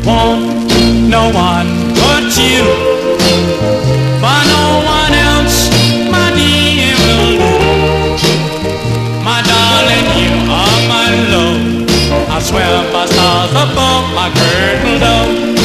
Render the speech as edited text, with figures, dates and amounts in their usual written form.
want no one but you. For no one else, my dear, will do. My darling, you are my love. I swear by stars above my curtain love.